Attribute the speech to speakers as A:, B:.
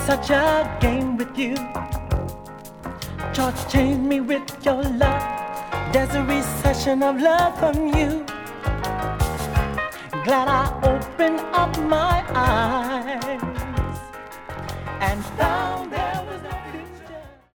A: such a game with you. Shortchange me with your love. There's a recession of love from you. Glad I opened up my eyes and found that